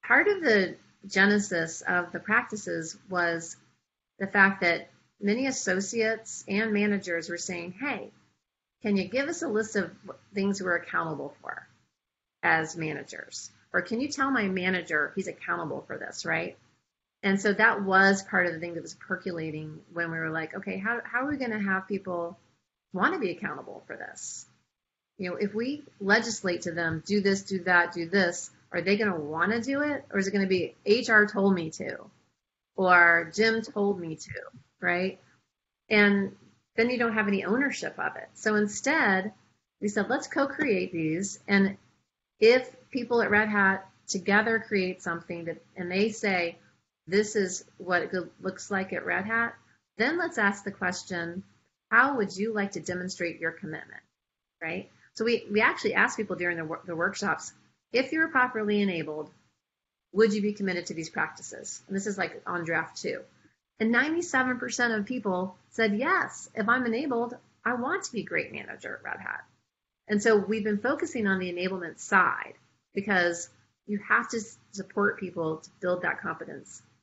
part of the genesis of the practices was the fact that many associates and managers were saying, hey, can you give us a list of things we're accountable for as managers? Or can you tell my manager he's accountable for this, right? And so that was part of the thing that was percolating when we were like, okay, how are we going to have people want to be accountable for this? You know, if we legislate to them, do this, do that, do this, are they going to want to do it? Or is it going to be HR told me to? Or Jim told me to, right? And then you don't have any ownership of it. So instead, we said, let's co-create these. And if people at Red Hat together create something that, and they say, this is what it looks like at Red Hat, then let's ask the question, how would you like to demonstrate your commitment, right? So we actually ask people during the workshops, if you're properly enabled, would you be committed to these practices? And this is like on draft 2. And 97% of people said, yes, if I'm enabled, I want to be a great manager at Red Hat. And so we've been focusing on the enablement side because you have to support people to build that competence.